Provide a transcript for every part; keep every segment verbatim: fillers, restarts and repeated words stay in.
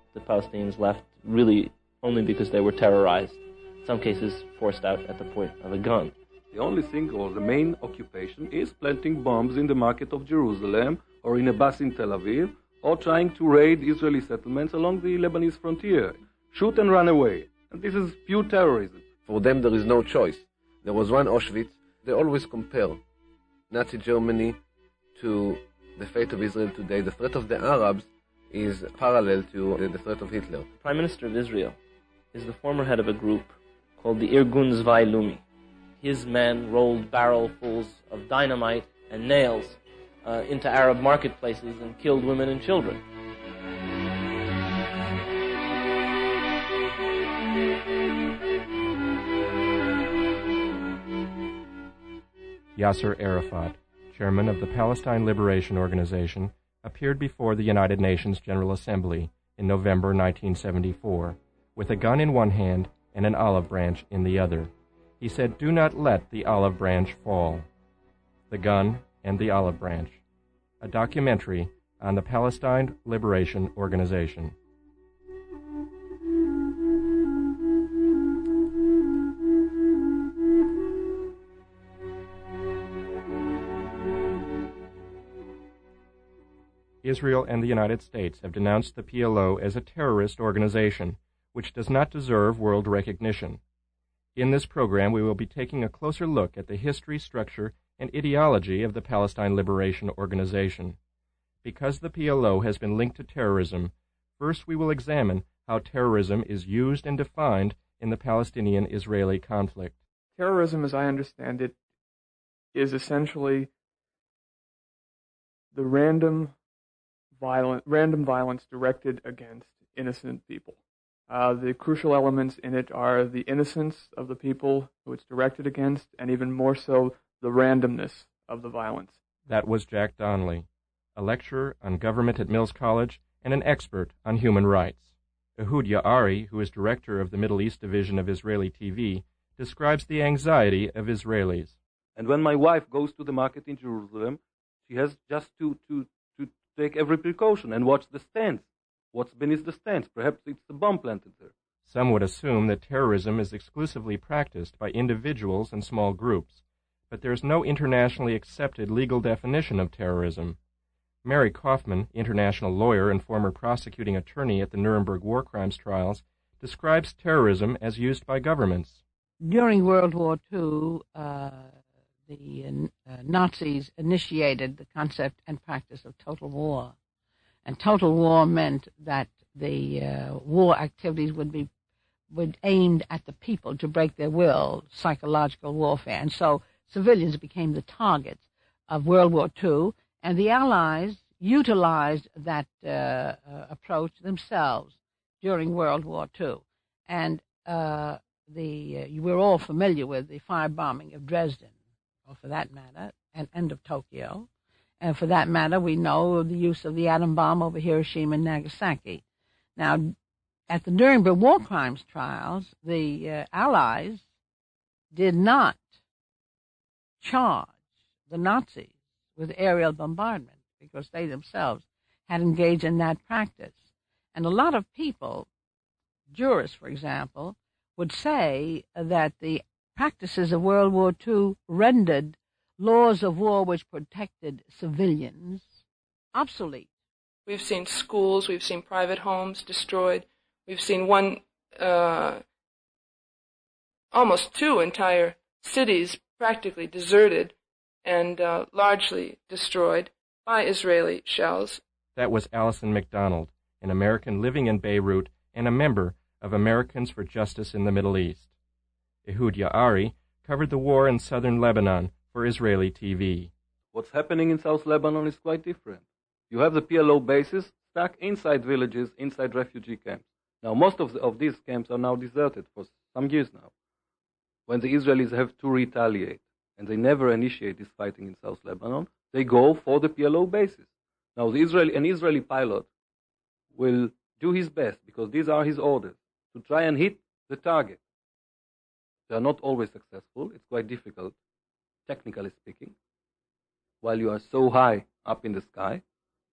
the Palestinians left really only because they were terrorized, in some cases forced out at the point of a gun. The only thing, or the main occupation, is planting bombs in the market of Jerusalem or in a bus in Tel Aviv, or trying to raid Israeli settlements along the Lebanese frontier. Shoot and run away. And this is pure terrorism. For them there is no choice. There was one Auschwitz. They always compare Nazi Germany to the fate of Israel today. The threat of the Arabs is parallel to the threat of Hitler. The Prime Minister of Israel is the former head of a group called the Irgun Zvai Lumi. His men rolled barrelfuls of dynamite and nails uh, into Arab marketplaces and killed women and children. Yasser Arafat, chairman of the Palestine Liberation Organization, appeared before the United Nations General Assembly in November nineteen seventy-four with a gun in one hand and an olive branch in the other. He said, "Do not let the olive branch fall." The Gun and the Olive Branch, a documentary on the Palestine Liberation Organization. Israel and the United States have denounced the P L O as a terrorist organization, which does not deserve world recognition. In this program, we will be taking a closer look at the history, structure, and ideology of the Palestine Liberation Organization. Because the P L O has been linked to terrorism, first we will examine how terrorism is used and defined in the Palestinian-Israeli conflict. Terrorism, as I understand it, is essentially the random violent, random violence directed against innocent people. Uh, the crucial elements in it are the innocence of the people who it's directed against, and even more so, the randomness of the violence. That was Jack Donnelly, a lecturer on government at Mills College and an expert on human rights. Ehud Ya'ari, who is director of the Middle East Division of Israeli T V, describes the anxiety of Israelis. And when my wife goes to the market in Jerusalem, she has just to, to, to take every precaution and watch the stands. What's beneath the stands? Perhaps it's the bomb planted there. Some would assume that terrorism is exclusively practiced by individuals and small groups, but there is no internationally accepted legal definition of terrorism. Mary Kaufman, international lawyer and former prosecuting attorney at the Nuremberg war crimes trials, describes terrorism as used by governments. During World War Two, uh, the uh, Nazis initiated the concept and practice of total war. And total war meant that the uh, war activities would be would aimed at the people to break their will, psychological warfare. And so civilians became the targets of World War Two, and the Allies utilized that uh, uh, approach themselves during World War Two. And uh, the uh, we're all familiar with the firebombing of Dresden, or for that matter, and, and of Tokyo. And for that matter, we know of the use of the atom bomb over Hiroshima and Nagasaki. Now, at the Nuremberg war crimes trials, the uh, Allies did not charge the Nazis with aerial bombardment because they themselves had engaged in that practice. And a lot of people, jurists, for example, would say that the practices of World War Two rendered laws of war which protected civilians obsolete. We've seen schools, we've seen private homes destroyed, we've seen one, uh, almost two entire cities practically deserted and uh, largely destroyed by Israeli shells. That was Alison McDonald, an American living in Beirut and a member of Americans for Justice in the Middle East. Ehud Ya'ari covered the war in southern Lebanon for Israeli T V. What's happening in South Lebanon is quite different. You have the P L O bases stuck inside villages, inside refugee camps. Now, most of, the, of these camps are now deserted for some years now. When the Israelis have to retaliate, and they never initiate this fighting in South Lebanon, they go for the P L O bases. Now, the Israeli, an Israeli pilot will do his best, because these are his orders, to try and hit the target. They are not always successful. It's quite difficult, technically speaking, while you are so high up in the sky.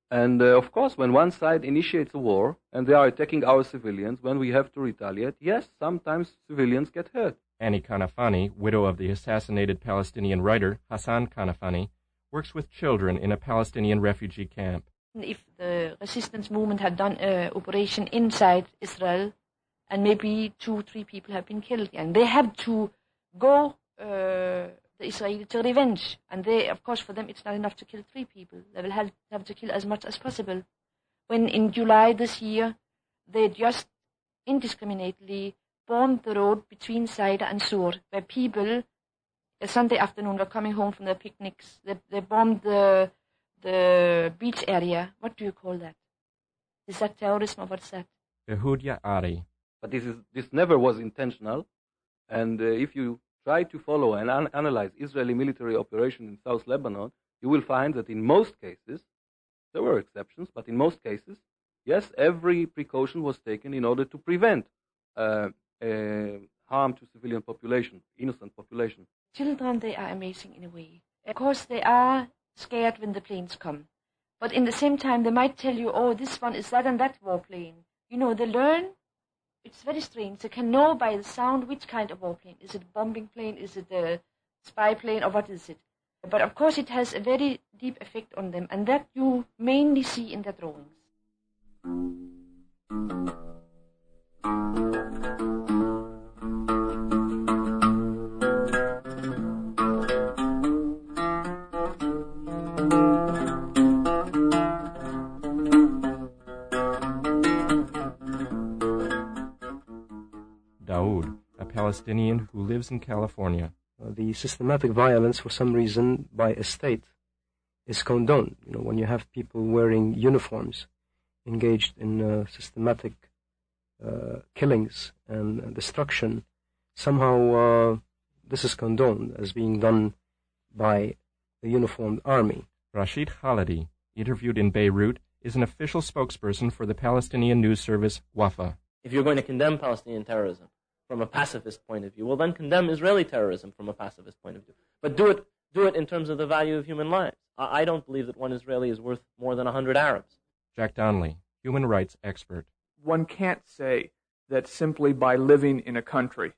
And uh, of course, when one side initiates a war and they are attacking our civilians, when we have to retaliate, yes, sometimes civilians get hurt. Annie Kanafani, widow of the assassinated Palestinian writer Hassan Kanafani, works with children in a Palestinian refugee camp. If the resistance movement had done an operation inside Israel, and maybe two, three people have been killed, and they have to go, uh, the Israelis, to revenge. And they, of course, for them, it's not enough to kill three people. They will have, have to kill as much as possible. When in July this year, they just indiscriminately bombed the road between Saida and Sur, where people, a Sunday afternoon, were coming home from their picnics. They, they bombed the the beach area. What do you call that? Is that terrorism or what's that? Yehudia Ari. But this is this never was intentional. And uh, if you try to follow and an- analyze Israeli military operation in South Lebanon, you will find that in most cases, there were exceptions, but in most cases, yes, every precaution was taken in order to prevent uh, uh, harm to civilian population, innocent population. Children, they are amazing in a way. Of course, they are scared when the planes come. But in the same time, they might tell you, oh, this one is that and that warplane. You know, they learn. It's very strange. They can know by the sound which kind of warplane. Is it a bombing plane? Is it a spy plane? Or what is it? But of course, it has a very deep effect on them. And that you mainly see in their drawings. Daoud, a Palestinian who lives in California. Uh, the systematic violence, for some reason, by a state is condoned. You know, when you have people wearing uniforms, engaged in uh, systematic uh, killings and uh, destruction, somehow uh, this is condoned as being done by the uniformed army. Rashid Khalidi, interviewed in Beirut, is an official spokesperson for the Palestinian news service Wafa. If you're going to condemn Palestinian terrorism from a pacifist point of view, well, then condemn Israeli terrorism from a pacifist point of view. But do it, do it in terms of the value of human lives. I, I don't believe that one Israeli is worth more than a hundred Arabs. Jack Donnelly, human rights expert. One can't say that simply by living in a country,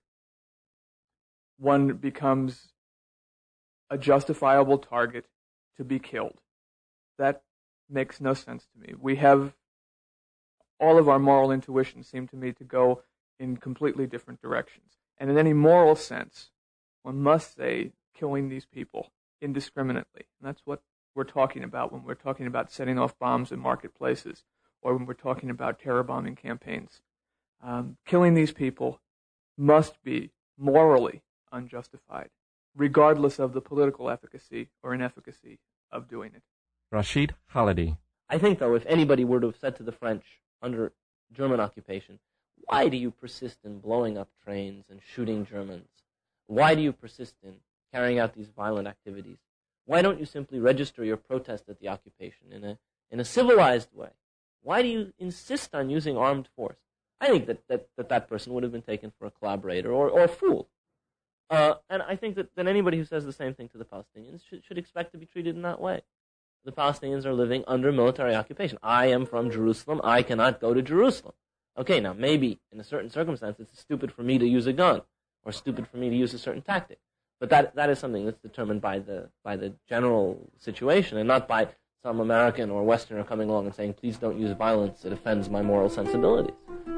one becomes a justifiable target to be killed. That makes no sense to me. We have, all of our moral intuitions seem to me to go in completely different directions. And in any moral sense, one must say killing these people indiscriminately. And that's what we're talking about when we're talking about setting off bombs in marketplaces or when we're talking about terror bombing campaigns. Um, killing these people must be morally unjustified, regardless of the political efficacy or inefficacy of doing it. Rashid Khalidi. I think, though, if anybody were to have said to the French under German occupation, why do you persist in blowing up trains and shooting Germans? Why do you persist in carrying out these violent activities? Why don't you simply register your protest at the occupation in a in a civilized way? Why do you insist on using armed force? I think that that, that, that person would have been taken for a collaborator or, or a fool. Uh, and I think that, that anybody who says the same thing to the Palestinians should, should expect to be treated in that way. The Palestinians are living under military occupation. I am from Jerusalem. I cannot go to Jerusalem. Okay, now maybe in a certain circumstance it's stupid for me to use a gun or stupid for me to use a certain tactic. But that that is something that's determined by the by the general situation and not by some American or Westerner coming along and saying, please don't use violence, it offends my moral sensibilities.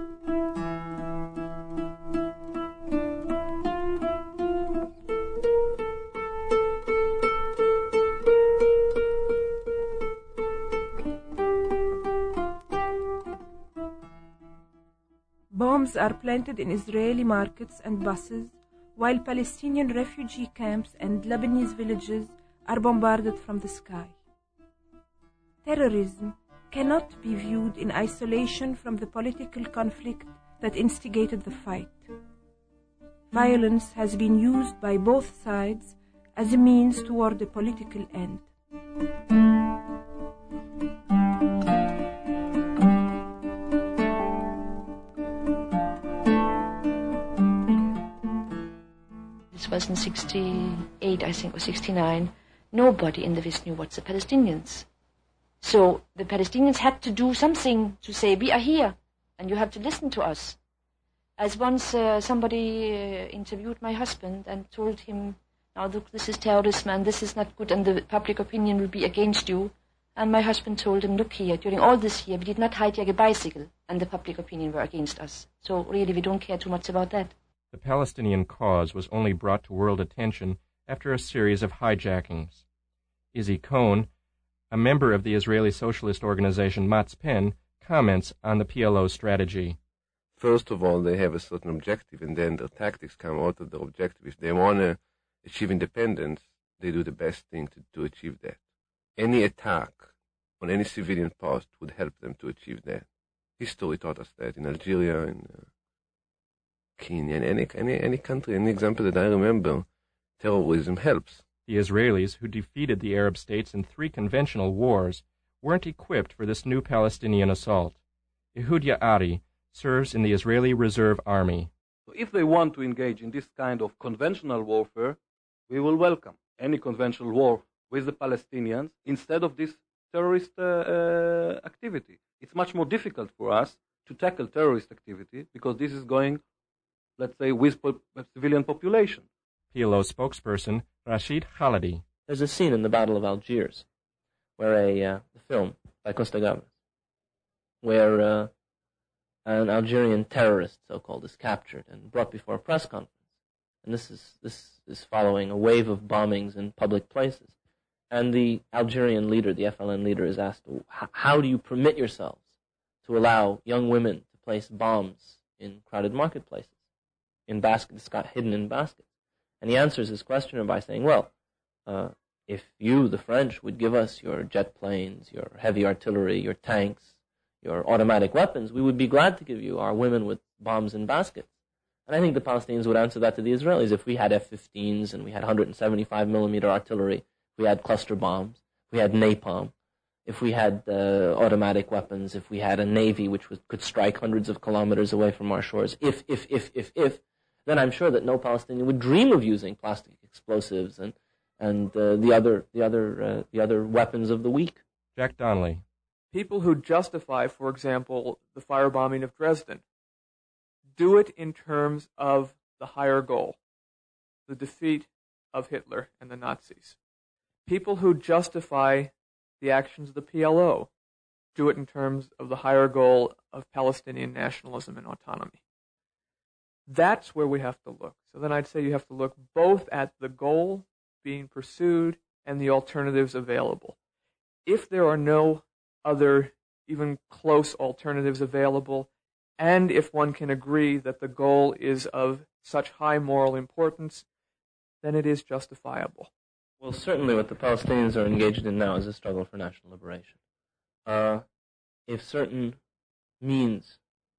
Bombs are planted in Israeli markets and buses, while Palestinian refugee camps and Lebanese villages are bombarded from the sky. Terrorism cannot be viewed in isolation from the political conflict that instigated the fight. Violence has been used by both sides as a means toward a political end. This was in sixty-eight, I think, or sixty-nine. Nobody in the West knew what the Palestinians So the Palestinians had to do something to say, we are here, and you have to listen to us. As once uh, somebody uh, interviewed my husband and told him, now look, this is terrorism and this is not good and the public opinion will be against you. And my husband told him, look here, during all this year we did not hijack a bicycle and the public opinion were against us. So really we don't care too much about that. The Palestinian cause was only brought to world attention after a series of hijackings. Izzy Cohn, a member of the Israeli socialist organization Matzpen, comments on the P L O's strategy. First of all, they have a certain objective, and then their tactics come out of their objective. If they want to achieve independence, they do the best thing to, to achieve that. Any attack on any civilian post would help them to achieve that. History taught us that in Algeria, in uh, Kenya, in any, any, any country, any example that I remember, terrorism helps. The Israelis, who defeated the Arab states in three conventional wars, weren't equipped for this new Palestinian assault. Ehud Ya'ari serves in the Israeli Reserve Army. So if they want to engage in this kind of conventional warfare, we will welcome any conventional war with the Palestinians instead of this terrorist uh, uh, activity. It's much more difficult for us to tackle terrorist activity because this is going, let's say, with po- civilian population. P L O spokesperson Rashid Khalidi. There's a scene in the Battle of Algiers where a uh, film by Costa Gavras, where uh, an Algerian terrorist, so-called, is captured and brought before a press conference. And this is this is following a wave of bombings in public places. And the Algerian leader, the F L N leader, is asked, how do you permit yourselves to allow young women to place bombs in crowded marketplaces, in baskets, hidden in baskets? And he answers his questioner by saying, well, uh, if you, the French, would give us your jet planes, your heavy artillery, your tanks, your automatic weapons, we would be glad to give you our women with bombs in baskets. And I think the Palestinians would answer that to the Israelis. If we had F fifteens and we had one seventy-five millimeter artillery, if we had cluster bombs, if we had napalm, if we had uh, automatic weapons, if we had a navy which was, could strike hundreds of kilometers away from our shores, if, if, if, if, if, then I'm sure that no Palestinian would dream of using plastic explosives and and uh, the other the other uh, the other weapons of the weak. Jack Donnelly. People who justify, for example, the firebombing of Dresden, do it in terms of the higher goal, the defeat of Hitler and the Nazis. People who justify the actions of the P L O do it in terms of the higher goal of Palestinian nationalism and autonomy. That's where we have to look. So then I'd say you have to look both at the goal being pursued and the alternatives available. If there are no other even close alternatives available, and if one can agree that the goal is of such high moral importance, then it is justifiable. Well, certainly what the Palestinians are engaged in now is a struggle for national liberation. Uh, if certain means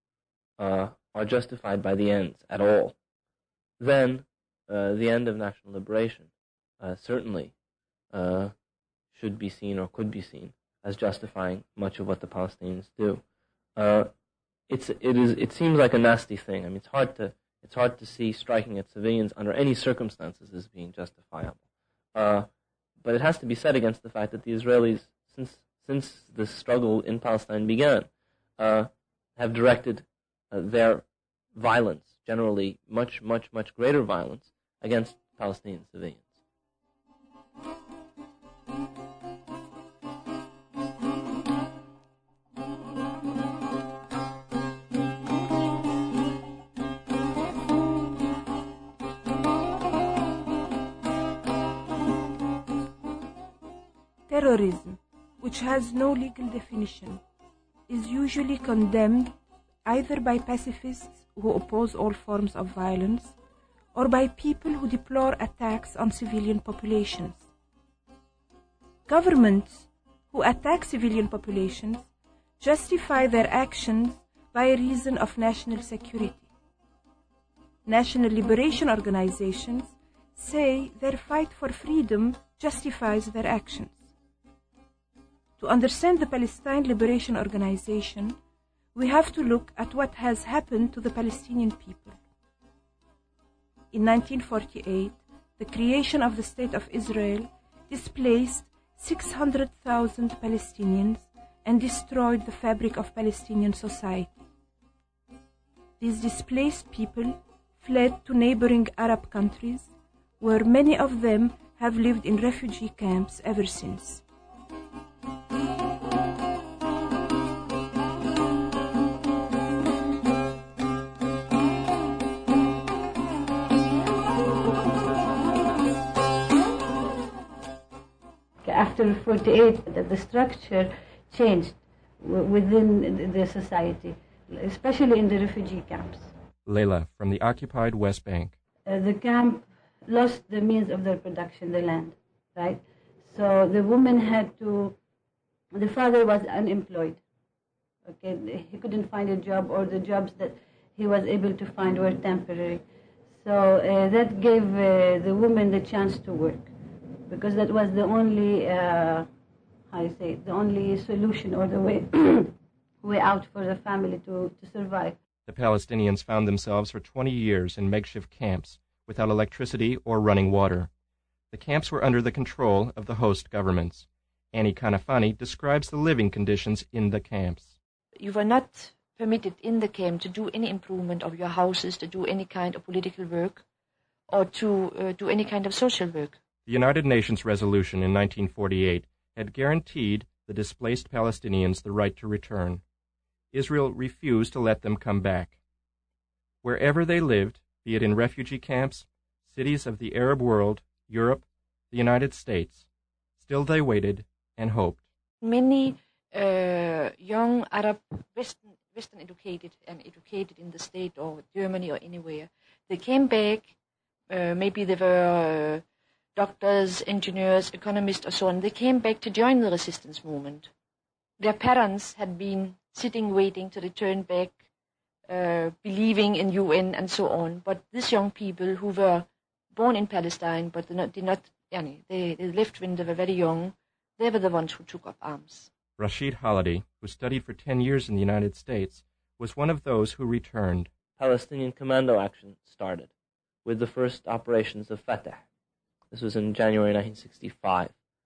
uh, are justified by the ends at all, then uh, the end of national liberation uh, certainly uh, should be seen or could be seen as justifying much of what the Palestinians do. Uh, it's it is it seems like a nasty thing. I mean, it's hard to it's hard to see striking at civilians under any circumstances as being justifiable. Uh, but it has to be said against the fact that the Israelis, since since the struggle in Palestine began, uh, have directed uh, their violence, generally much, much, much greater violence, against Palestinian civilians. Terrorism, which has no legal definition, is usually condemned either by pacifists who oppose all forms of violence or by people who deplore attacks on civilian populations. Governments who attack civilian populations justify their actions by reason of national security. National liberation organizations say their fight for freedom justifies their actions. To understand the Palestine Liberation Organization, we have to look at what has happened to the Palestinian people. In nineteen forty-eight, the creation of the State of Israel displaced six hundred thousand Palestinians and destroyed the fabric of Palestinian society. These displaced people fled to neighboring Arab countries, where many of them have lived in refugee camps ever since. After forty-eight, the, the structure changed w- within the society, especially in the refugee camps. Leila from the occupied West Bank. Uh, the camp lost the means of their production, the land, right? So the woman had to, the father was unemployed, okay? He couldn't find a job, or the jobs that he was able to find were temporary. So uh, that gave uh, the woman the chance to work, because that was the only, uh, how you say, the only solution or the way way out for the family to, to survive. The Palestinians found themselves for twenty years in makeshift camps without electricity or running water. The camps were under the control of the host governments. Annie Kanafani describes the living conditions in the camps. You were not permitted in the camp to do any improvement of your houses, to do any kind of political work, or to uh, do any kind of social work. The United Nations resolution in nineteen forty-eight had guaranteed the displaced Palestinians the right to return. Israel refused to let them come back. Wherever they lived, be it in refugee camps, cities of the Arab world, Europe, the United States, still they waited and hoped. Many uh, young Arab, Western, Western educated and educated in the state or Germany or anywhere, they came back, uh, maybe they were uh, doctors, engineers, economists or so on, they came back to join the resistance movement. Their parents had been sitting waiting to return back, uh, believing in U N and so on. But these young people who were born in Palestine but did not, did not they, they left when they were very young, they were the ones who took up arms. Rashid Holiday, who studied for ten years in the United States, was one of those who returned. Palestinian commando action started with the first operations of Fatah. This was in January nineteen sixty-five.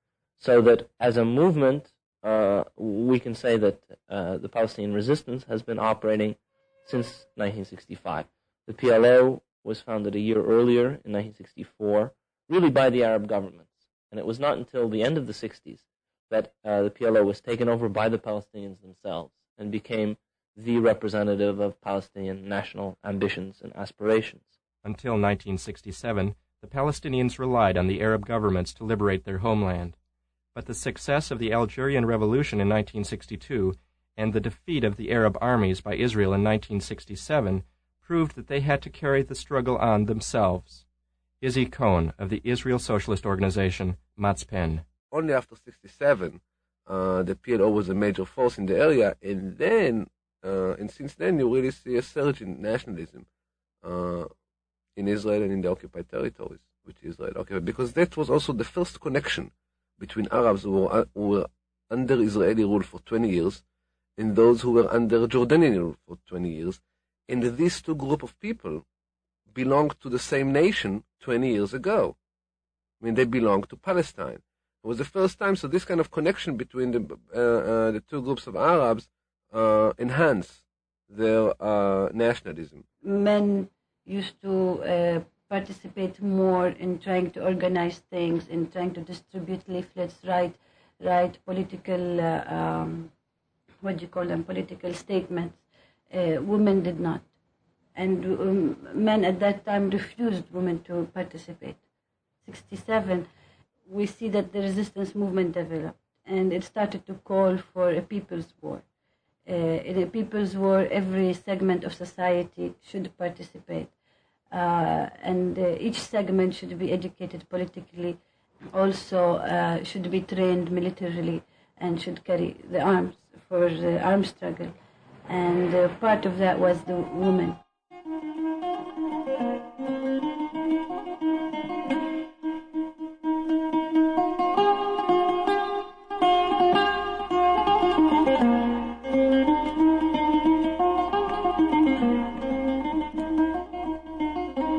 So that as a movement, uh, we can say that uh, the Palestinian resistance has been operating since nineteen sixty-five. The P L O was founded a year earlier in nineteen sixty-four, really by the Arab governments. And it was not until the end of the sixties that uh, the P L O was taken over by the Palestinians themselves and became the representative of Palestinian national ambitions and aspirations. Until nineteen sixty-seven, the Palestinians relied on the Arab governments to liberate their homeland. But the success of the Algerian Revolution in nineteen sixty-two and the defeat of the Arab armies by Israel in nineteen sixty-seven proved that they had to carry the struggle on themselves. Izzy Cohn of the Israel Socialist Organization, Matzpen. Only after sixty-seven, uh, the P L O was a major force in the area, and then, uh, and since then, you really see a surge in nationalism uh, in Israel and in the occupied territories, which Israel occupied, because that was also the first connection between Arabs who were, uh, who were under Israeli rule for twenty years and those who were under Jordanian rule for twenty years. And these two groups of people belonged to the same nation twenty years ago. I mean, they belonged to Palestine. It was the first time, so this kind of connection between the, uh, uh, the two groups of Arabs uh, enhanced their uh, nationalism. Men used to uh, participate more in trying to organize things, in trying to distribute leaflets, write, write political, uh, um, what do you call them, political statements. Uh, women did not. And um, men at that time refused women to participate. sixty-seven, we see that the resistance movement developed, and it started to call for a people's war. Uh, in a people's war, every segment of society should participate. Uh, and uh, each segment should be educated politically, also uh, should be trained militarily, and should carry the arms for the armed struggle. And uh, part of that was the woman.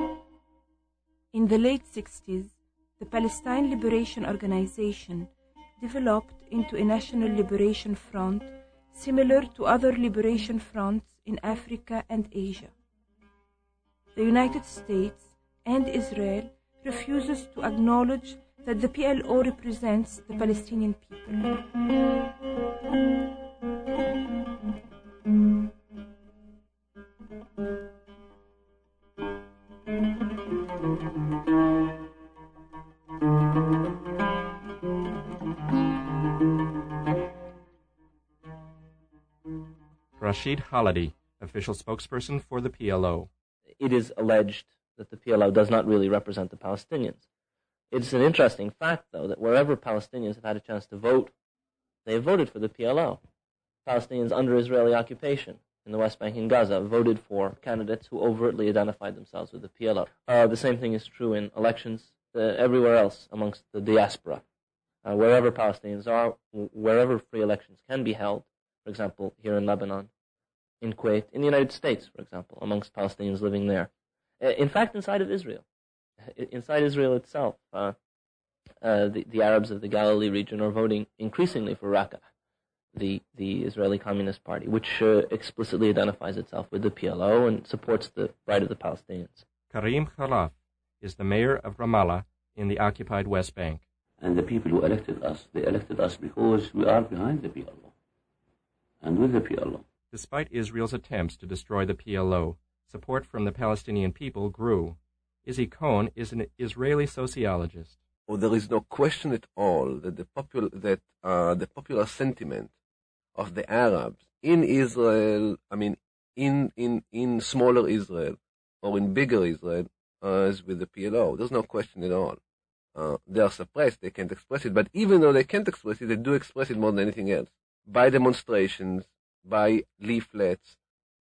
In the late sixties, the Palestine Liberation Organization developed into a national liberation front similar to other liberation fronts in Africa and Asia. The United States and Israel refuses to acknowledge that the P L O represents the Palestinian people. Rashid Khalidi, official spokesperson for the P L O. It is alleged that the P L O does not really represent the Palestinians. It's an interesting fact, though, that wherever Palestinians have had a chance to vote, they have voted for the P L O. Palestinians under Israeli occupation in the West Bank and Gaza voted for candidates who overtly identified themselves with the P L O. Uh, the same thing is true in elections uh, everywhere else amongst the diaspora. Uh, wherever Palestinians are, wherever free elections can be held, for example, here in Lebanon, in Kuwait, in the United States, for example, amongst Palestinians living there. Uh, in fact, inside of Israel. Inside Israel itself, uh, uh, the, the Arabs of the Galilee region are voting increasingly for Raqqa, the, the Israeli Communist Party, which uh, explicitly identifies itself with the P L O and supports the right of the Palestinians. Karim Khalaf is the mayor of Ramallah in the occupied West Bank. And the people who elected us, they elected us because we are behind the P L O and with the P L O. Despite Israel's attempts to destroy the P L O, support from the Palestinian people grew. Izzy Cohn is an Israeli sociologist. Oh, there is no question at all that the popular that uh, the popular sentiment of the Arabs in Israel, I mean, in in in smaller Israel or in bigger Israel, uh, is with the P L O. There's no question at all. Uh, they are suppressed; they can't express it. But even though they can't express it, they do express it more than anything else by demonstrations, by leaflets,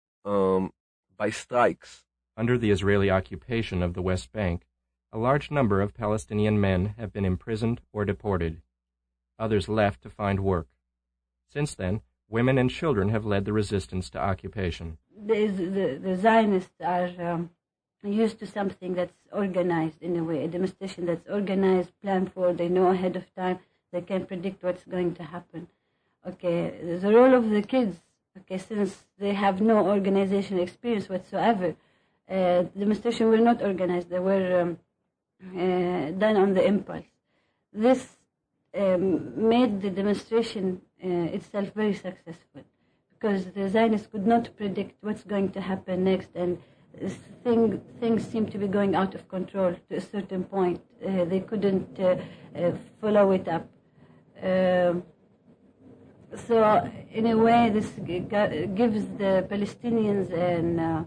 um, by strikes. Under the Israeli occupation of the West Bank, a large number of Palestinian men have been imprisoned or deported. Others left to find work. Since then, women and children have led the resistance to occupation. The, the, the Zionists are um, used to something that's organized in a way, a demonstration that's organized, planned for, they know ahead of time, they can predict what's going to happen. Okay, the role of the kids, okay, since they have no organization experience whatsoever, uh, the demonstration were not organized, they were um, uh, done on the impulse. This um, made the demonstration uh, itself very successful because the Zionists could not predict what's going to happen next, and thing, things seemed to be going out of control to a certain point. Uh, they couldn't uh, uh, follow it up. Uh, So, in a way, this gives the Palestinians an uh,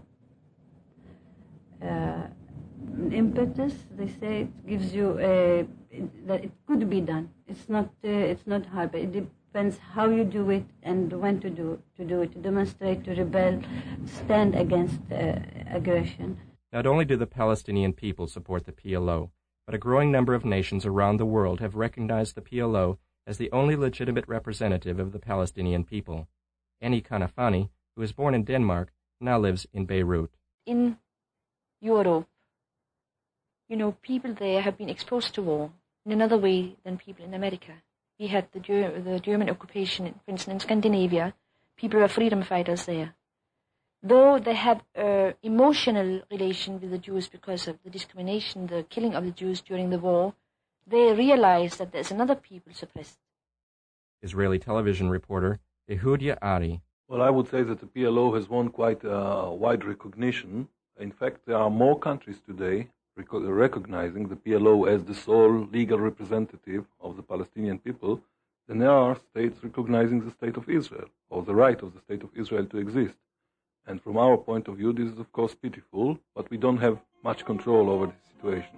uh, impetus. They say it gives you a, that it could be done. It's not uh, it's not hard, but it depends how you do it and when to do to do it, to demonstrate, to rebel, stand against uh, aggression. Not only do the Palestinian people support the P L O, but a growing number of nations around the world have recognized the P L O as the only legitimate representative of the Palestinian people. Annie Kanafani, who was born in Denmark, now lives in Beirut. In Europe, you know, people there have been exposed to war in another way than people in America. We had the, Ger- the German occupation, for instance, in Scandinavia. People were freedom fighters there. Though they had an emotional relation with the Jews because of the discrimination, the killing of the Jews during the war, they realize that there's another people suppressed. Israeli television reporter Ehud Yaari. Well, I would say that the P L O has won quite uh, wide recognition. In fact, there are more countries today rec- recognizing the P L O as the sole legal representative of the Palestinian people than there are states recognizing the state of Israel, or the right of the state of Israel to exist. And from our point of view, this is of course pitiful, but we don't have much control over the situation.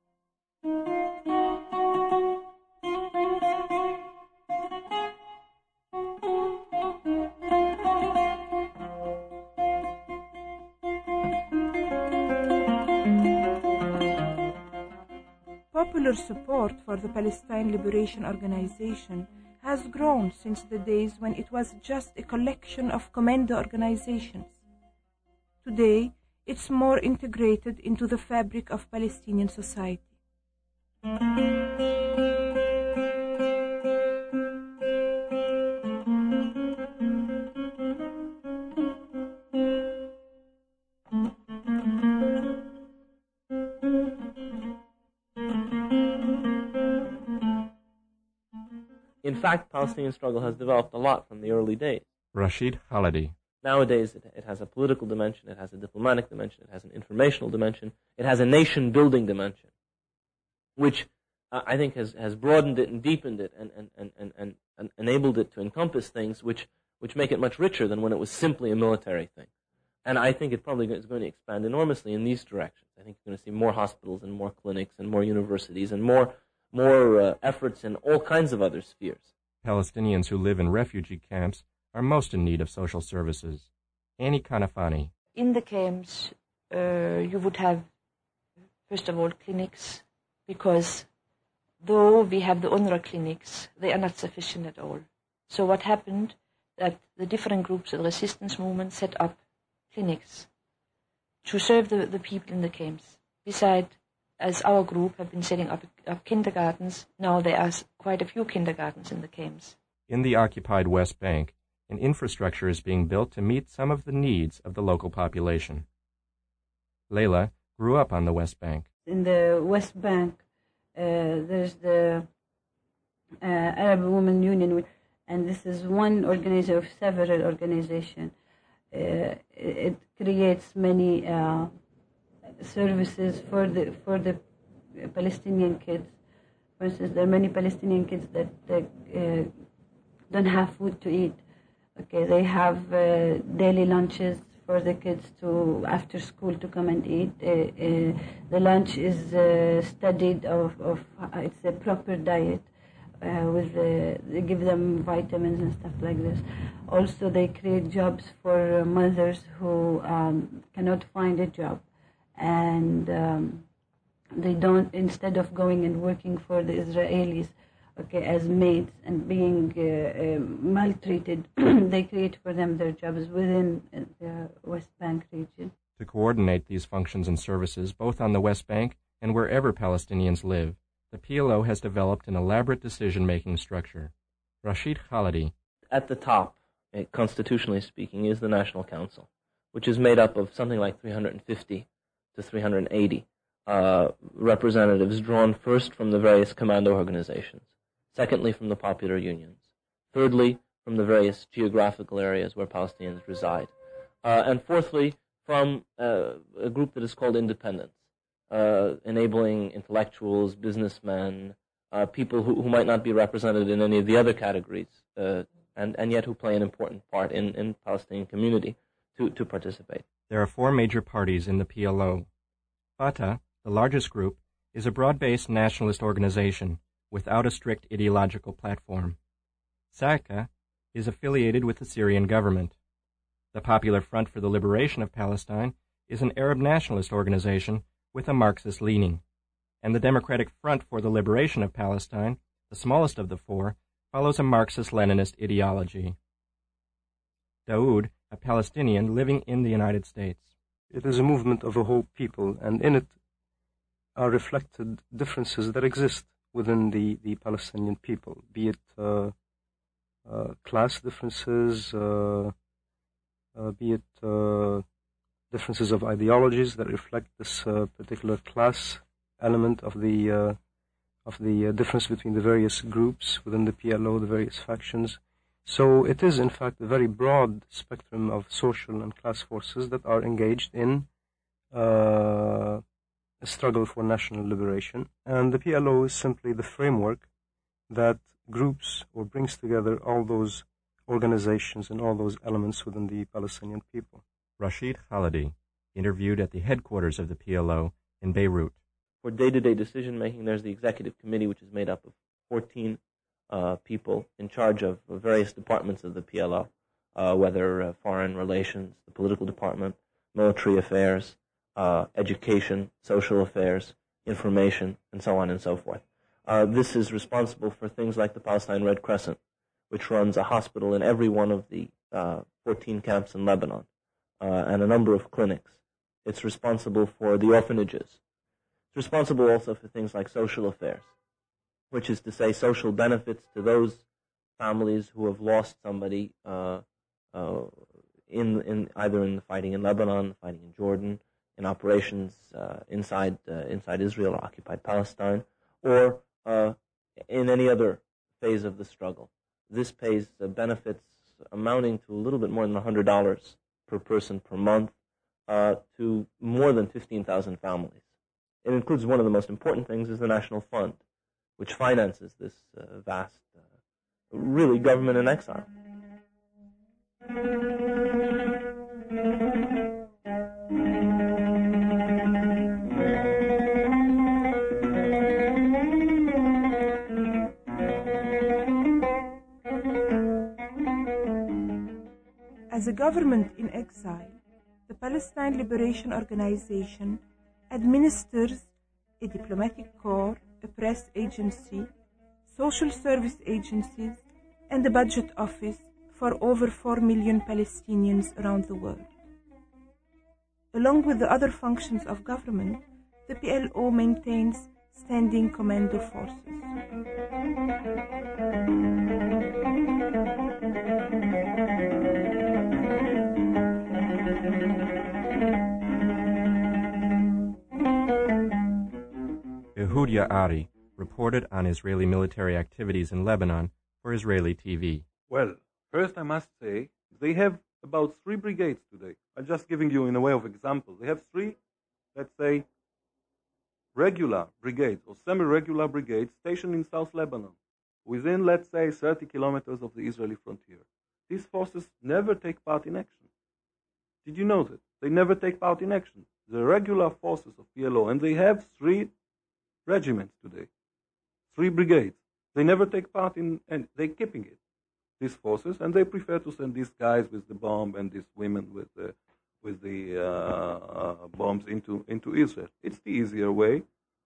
Popular support for the Palestine Liberation Organization has grown since the days when it was just a collection of commando organizations. Today, it's more integrated into the fabric of Palestinian society. fact, Palestinian struggle has developed a lot from the early days. Rashid Khalidi. Nowadays, it, it has a political dimension, it has a diplomatic dimension, it has an informational dimension, it has a nation-building dimension, which uh, I think has, has broadened it and deepened it and, and, and, and, and, and enabled it to encompass things which, which make it much richer than when it was simply a military thing. And I think it probably is going to expand enormously in these directions. I think you're going to see more hospitals and more clinics and more universities and more, more uh, efforts in all kinds of other spheres. Palestinians who live in refugee camps are most in need of social services. Annie Kanafani. In the camps, uh, you would have, first of all, clinics, because though we have the UNRWA clinics, they are not sufficient at all. So what happened, that the different groups of the resistance movement set up clinics to serve the, the people in the camps. Besides, as our group have been setting up, up kindergartens, now there are quite a few kindergartens in the camps. In the occupied West Bank, an infrastructure is being built to meet some of the needs of the local population. Leila grew up on the West Bank. In the West Bank, uh, there's the uh, Arab Women Union, and this is one organization of several organizations. Uh, it creates many uh, services for the for the Palestinian kids. For instance, there are many Palestinian kids that uh, don't have food to eat. Okay, they have uh, daily lunches for the kids to after school to come and eat. Uh, uh, the lunch is uh, studied of, of uh, it's a proper diet. Uh, with the, they give them vitamins and stuff like this. Also, they create jobs for uh, mothers who um, cannot find a job, and um, they don't. Instead of going and working for the Israelis, okay, as maids and being uh, uh, maltreated, they create for them their jobs within the West Bank region. To coordinate these functions and services, both on the West Bank and wherever Palestinians live, the P L O has developed an elaborate decision-making structure. Rashid Khalidi. At the top, uh, constitutionally speaking, is the National Council, which is made up of something like three hundred fifty to three hundred eighty uh, representatives drawn first from the various commando organizations, secondly from the popular unions, thirdly from the various geographical areas where Palestinians reside, uh, and fourthly from uh, a group that is called Independents. Uh, enabling intellectuals, businessmen, uh, people who, who might not be represented in any of the other categories, uh, and, and yet who play an important part in, in Palestinian community to, to participate. There are four major parties in the P L O. Fatah, the largest group, is a broad-based nationalist organization without a strict ideological platform. Sa'ika is affiliated with the Syrian government. The Popular Front for the Liberation of Palestine is an Arab nationalist organization with a Marxist leaning, and the Democratic Front for the Liberation of Palestine, the smallest of the four, follows a Marxist-Leninist ideology. Daoud, a Palestinian living in the United States. It is a movement of a whole people, and in it are reflected differences that exist within the, the Palestinian people, be it uh, uh, class differences, uh, uh, be it uh, differences of ideologies that reflect this uh, particular class element of the uh, of the uh, difference between the various groups within the P L O, the various factions. So it is, in fact, a very broad spectrum of social and class forces that are engaged in uh, a struggle for national liberation. And the P L O is simply the framework that groups or brings together all those organizations and all those elements within the Palestinian people. Rashid Khalidi, interviewed at the headquarters of the P L O in Beirut. For day-to-day decision-making, there's the executive committee, which is made up of fourteen uh, people in charge of various departments of the P L O, uh, whether uh, foreign relations, the political department, military affairs, uh, education, social affairs, information, and so on and so forth. Uh, this is responsible for things like the Palestine Red Crescent, which runs a hospital in every one of the uh, fourteen camps in Lebanon. Uh, and a number of clinics. It's responsible for the orphanages. It's responsible also for things like social affairs, which is to say social benefits to those families who have lost somebody uh, uh, in, in either in the fighting in Lebanon, the fighting in Jordan, in operations uh, inside uh, inside Israel or occupied Palestine, or uh, in any other phase of the struggle. This pays uh, benefits amounting to a little bit more than one hundred dollars per person per month uh, to more than fifteen thousand families. It includes one of the most important things is the National Fund, which finances this uh, vast, uh, really government in exile. As a government in exile, the Palestine Liberation Organization administers a diplomatic corps, a press agency, social service agencies, and a budget office for over four million Palestinians around the world. Along with the other functions of government, the P L O maintains standing commando forces. Yehudia Ari reported on Israeli military activities in Lebanon for Israeli T V. Well, first I must say, they have about three brigades today. I'm just giving you in a way of example. They have three, let's say, regular brigades or semi-regular brigades stationed in South Lebanon, within, let's say, thirty kilometers of the Israeli frontier. These forces never take part in action. Did you know that? They never take part in action. The regular forces of P L O, and they have three regiments today, three brigades. They never take part in, and they're keeping it, these forces, and they prefer to send these guys with the bomb and these women with the, with the uh, bombs into, into Israel. It's the easier way.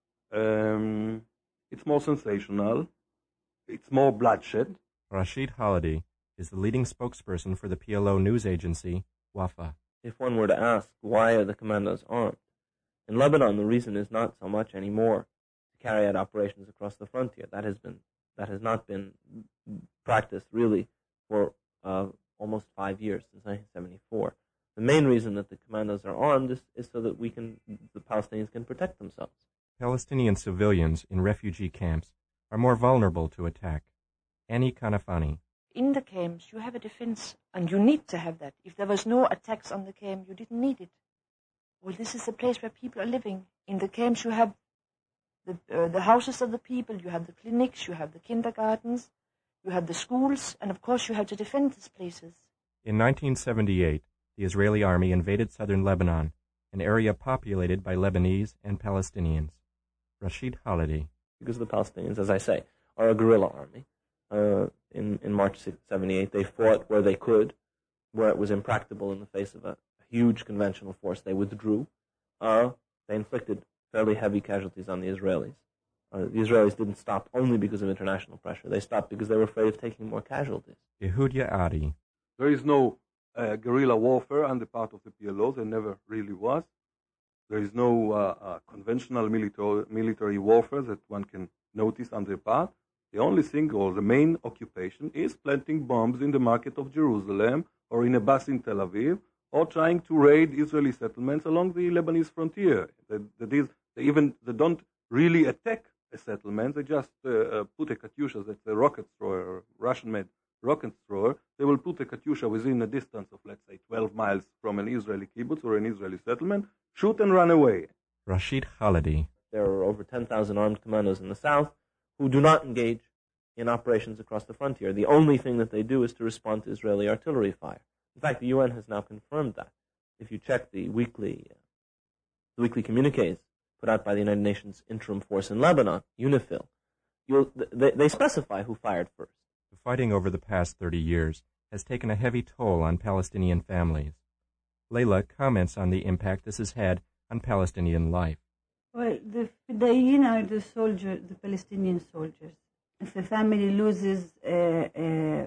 Um, it's more sensational. It's more bloodshed. Rashid Halidi is the leading spokesperson for the P L O news agency, Wafa. If one were to ask, why are the commandos armed? In Lebanon, the reason is not so much anymore to carry out operations across the frontier. That has been that has not been practiced really for uh, almost five years, since nineteen seventy-four. The main reason that the commandos are armed is, is so that we can, the Palestinians can protect themselves. Palestinian civilians in refugee camps are more vulnerable to attack. Annie Kanafani. In the camps, you have a defense, and you need to have that. If there was no attacks on the camp, you didn't need it. Well, this is a place where people are living. In the camps, you have the, uh, the houses of the people, you have the clinics, you have the kindergartens, you have the schools, and of course you have to defend these places. In nineteen seventy-eight, the Israeli army invaded southern Lebanon, an area populated by Lebanese and Palestinians. Rashid Halidi. Because the Palestinians, as I say, are a guerrilla army. Uh, in, in March seventy-eight, they fought where they could, where it was impractical in the face of a huge conventional force. They withdrew. Uh, they inflicted fairly heavy casualties on the Israelis. Uh, the Israelis didn't stop only because of international pressure. They stopped because they were afraid of taking more casualties. Yehudia Ari. There is no uh, guerrilla warfare on the part of the P L O. There never really was. There is no uh, uh, conventional military, military warfare that one can notice on their part. The only thing, or the main occupation, is planting bombs in the market of Jerusalem or in a bus in Tel Aviv, or trying to raid Israeli settlements along the Lebanese frontier. That, that is, they even they don't really attack a settlement. They just uh, uh, put a Katyusha, that's a rocket thrower, Russian-made rocket thrower. They will put a Katyusha within a distance of, let's say, twelve miles from an Israeli kibbutz or an Israeli settlement, shoot and run away. Rashid Halidi. There are over ten thousand armed commandos in the south who do not engage in operations across the frontier. The only thing that they do is to respond to Israeli artillery fire. In fact, the U N has now confirmed that. If you check the weekly, uh, the weekly communiques put out by the United Nations Interim Force in Lebanon, UNIFIL, you'll, they, they specify who fired first. The fighting over the past thirty years has taken a heavy toll on Palestinian families. Leila comments on the impact this has had on Palestinian life. Well, the Fidayeen are the soldier, the Palestinian soldiers. If a family loses a, a,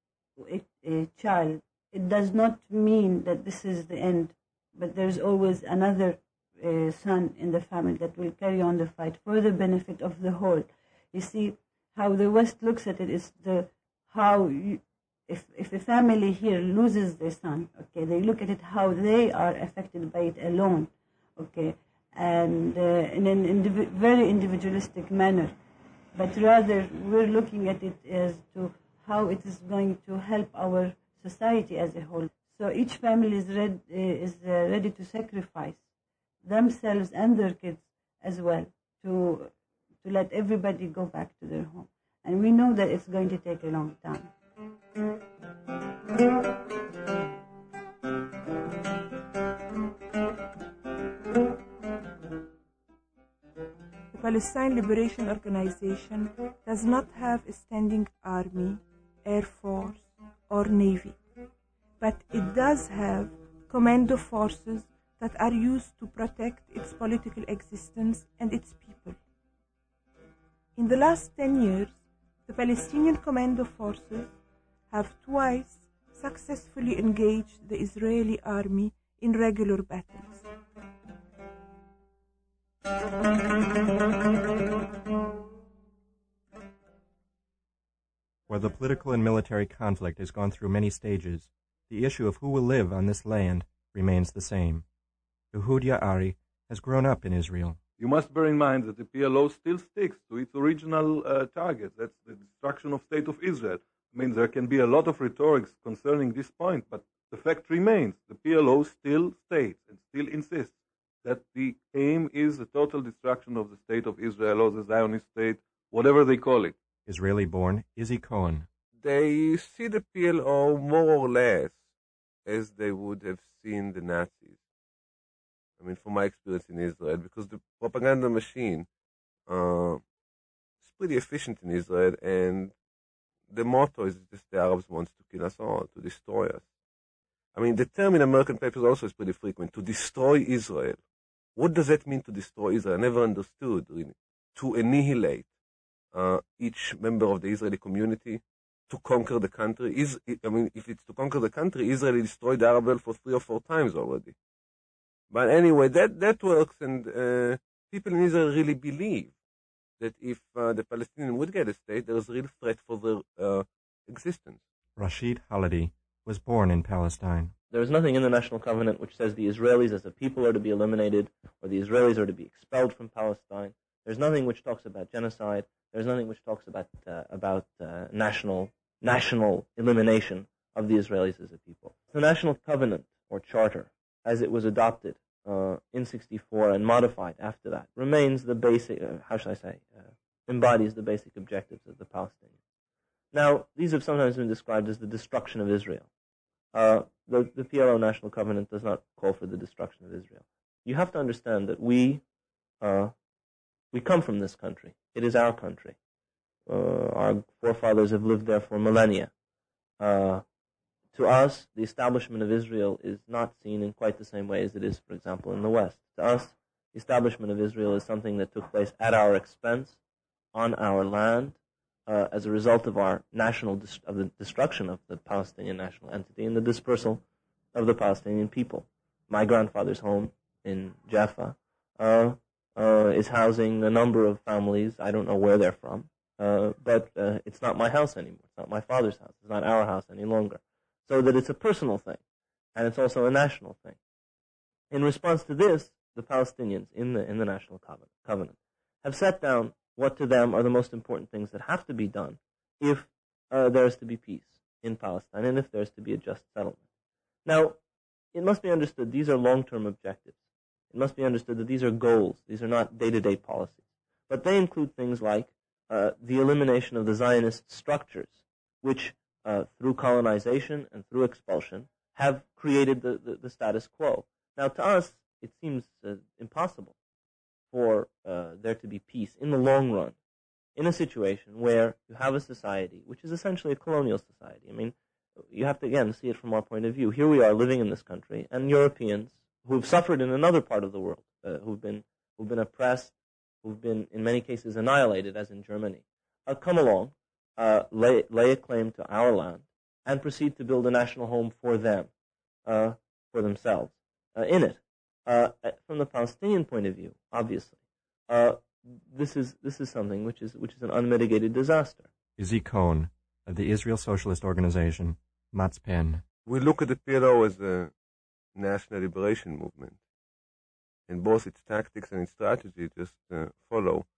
a, a child, it does not mean that this is the end, but there's always another uh, son in the family that will carry on the fight for the benefit of the whole. You see, how the West looks at it is the how you, if if a family here loses their son, okay, they look at it how they are affected by it alone, okay, and uh, in an indiv- very individualistic manner. but rather we're looking at it as to how it is going to help our society as a whole. So each family is, read, is uh, ready to sacrifice themselves and their kids as well to, to let everybody go back to their home. And we know that it's going to take a long time. The Palestine Liberation Organization does not have a standing army, air force, or navy, but it does have commando forces that are used to protect its political existence and its people. In the last ten years, the Palestinian commando forces have twice successfully engaged the Israeli army in regular battles. While the political and military conflict has gone through many stages, the issue of who will live on this land remains the same. Ehud Ya'ari has grown up in Israel. You must bear in mind that the P L O still sticks to its original uh, target. That's the destruction of State of Israel. I mean, there can be a lot of rhetoric concerning this point, but the fact remains, the P L O still states and still insists that the aim is the total destruction of the State of Israel or the Zionist state, whatever they call it. Israeli-born Izzy Cohen. They see the P L O more or less as they would have seen the Nazis. I mean, from my experience in Israel, because the propaganda machine uh, is pretty efficient in Israel, and the motto is just the Arabs want to kill us all, to destroy us. I mean, the term in American papers also is pretty frequent, to destroy Israel. What does that mean, to destroy Israel? I never understood, really. To annihilate uh, each member of the Israeli community, to conquer the country. Is I mean, if it's to conquer the country, Israel destroyed the Arab world for three or four times already. But anyway, that, that works, and uh, people in Israel really believe that if uh, the Palestinians would get a state, there is a real threat for their uh, existence. Rashid Haladi was born in Palestine. There is nothing in the National Covenant which says the Israelis as a people are to be eliminated or the Israelis are to be expelled from Palestine. There's nothing which talks about genocide. There's nothing which talks about uh, about uh, national national elimination of the Israelis as a people. The National Covenant or Charter, as it was adopted uh, in sixty-four and modified after that, remains the basic, uh, how should I say, uh, embodies the basic objectives of the Palestinians. Now, these have sometimes been described as the destruction of Israel. Uh, the, the P L O National Covenant does not call for the destruction of Israel. You have to understand that we, uh, we come from this country. It is our country. Uh, our forefathers have lived there for millennia. Uh, To us, the establishment of Israel is not seen in quite the same way as it is, for example, in the West. To us, the establishment of Israel is something that took place at our expense, on our land, uh, as a result of our national dis- of the destruction of the Palestinian national entity and the dispersal of the Palestinian people. My grandfather's home in Jaffa uh, uh, is housing a number of families. I don't know where they're from, uh, but uh, it's not my house anymore. It's not my father's house. It's not our house any longer. So that it's a personal thing, and it's also a national thing. In response to this, the Palestinians in the in the National Covenant have set down what to them are the most important things that have to be done if uh, there is to be peace in Palestine and if there is to be a just settlement. Now, it must be understood these are long-term objectives. It must be understood that these are goals. These are not day-to-day policies. But they include things like uh, the elimination of the Zionist structures, which Uh, through colonization and through expulsion, have created the, the, the status quo. Now, to us, it seems uh, impossible for uh, there to be peace in the long run in a situation where you have a society which is essentially a colonial society. I mean, you have to, again, see it from our point of view. Here we are living in this country, and Europeans who have suffered in another part of the world, uh, who've been who've been oppressed, who've been, in many cases, annihilated, as in Germany, uh, come along, Uh, lay, lay a claim to our land, and proceed to build a national home for them, uh, for themselves, uh, in it. Uh, from the Palestinian point of view, obviously, uh, this is this is something which is which is an unmitigated disaster. Izzy Cohen of the Israel Socialist Organization, Matzpen. We look at the P L O as a national liberation movement, and both its tactics and its strategy just uh, follow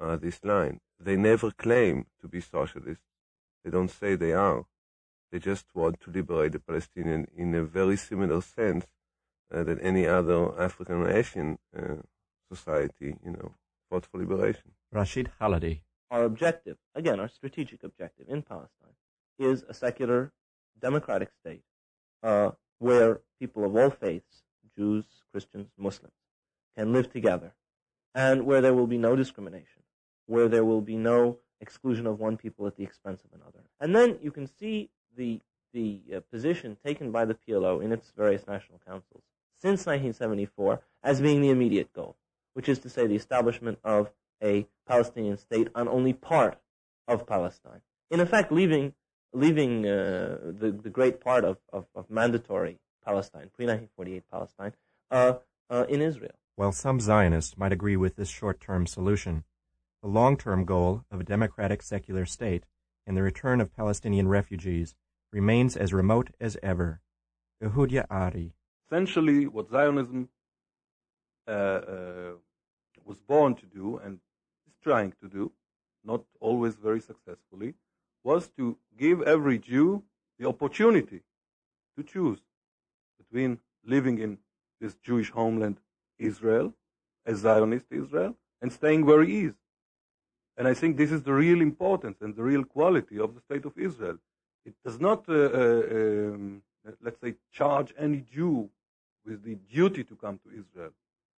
uh, this line. They never claim to be socialists. They don't say they are. They just want to liberate the Palestinians in a very similar sense uh, that any other African or Asian uh, society, you know, fought for liberation. Rashid Khalidi. Our objective, again, our strategic objective in Palestine, is a secular, democratic state uh, where people of all faiths, Jews, Christians, Muslims, can live together, and where there will be no discrimination, where there will be no exclusion of one people at the expense of another. And then you can see the the uh, position taken by the P L O in its various national councils since nineteen seventy-four as being the immediate goal, which is to say the establishment of a Palestinian state on only part of Palestine. In effect, leaving leaving uh, the, the great part of, of, of mandatory Palestine, pre nineteen forty-eight Palestine, uh, uh, in Israel. While some Zionists might agree with this short-term solution, the long-term goal of a democratic secular state and the return of Palestinian refugees remains as remote as ever. Yehudia Ari. Essentially, what Zionism uh, uh, was born to do and is trying to do, not always very successfully, was to give every Jew the opportunity to choose between living in this Jewish homeland, Israel, a Zionist Israel, and staying where he is. And I think this is the real importance and the real quality of the State of Israel. It does not, uh, uh, um, let's say, charge any Jew with the duty to come to Israel.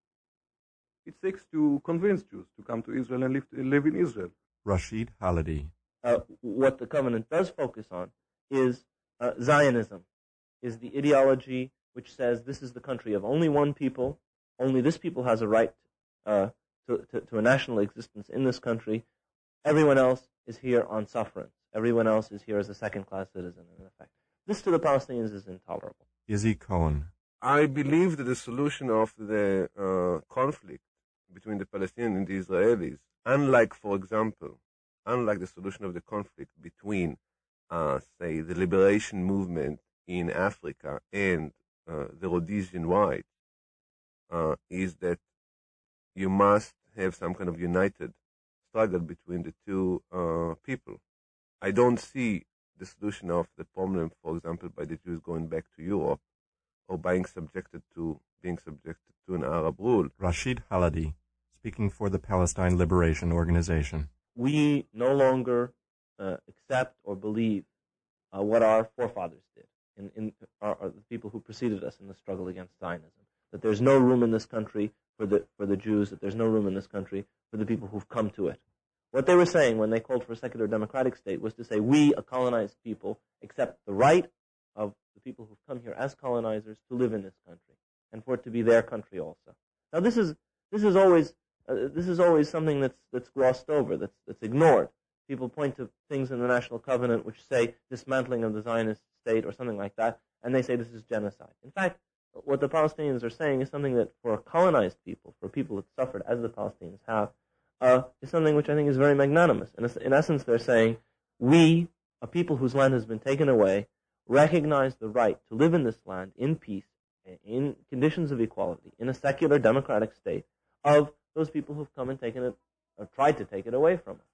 It seeks to convince Jews to come to Israel and live, live in Israel. Rashid Khalidi. Uh, what the covenant does focus on is uh, Zionism, is the ideology which says this is the country of only one people, only this people has a right uh, to, to, to a national existence in this country. Everyone else is here on sufferance. Everyone else is here as a second-class citizen, in effect. This to the Palestinians is intolerable. Izzy Cohen. I believe that the solution of the uh, conflict between the Palestinians and the Israelis, unlike, for example, unlike the solution of the conflict between, uh, say, the liberation movement in Africa and uh, the Rhodesian whites, uh, is that you must have some kind of united struggle between the two uh, people. I don't see the solution of the problem, for example, by the Jews going back to Europe or being subjected to being subjected to an Arab rule. Rashid Khalidi, speaking for the Palestine Liberation Organization. We no longer uh, accept or believe uh, what our forefathers did, in, in our, our, the people who preceded us in the struggle against Zionism. That there's no room in this country for the for the Jews. That there's no room in this country for the people who've come to it. What they were saying when they called for a secular democratic state was to say we, a colonized people, accept the right of the people who've come here as colonizers to live in this country and for it to be their country also. Now this is this is always uh, this is always something that's that's glossed over, that's that's ignored. People point to things in the National Covenant which say dismantling of the Zionist state or something like that, and they say this is genocide. In fact, what the Palestinians are saying is something that for a colonized people, for people that suffered as the Palestinians have, uh, is something which I think is very magnanimous. In, in essence, they're saying, we, a people whose land has been taken away, recognize the right to live in this land in peace, in conditions of equality, in a secular democratic state, of those people who've come and taken it, or tried to take it away from us.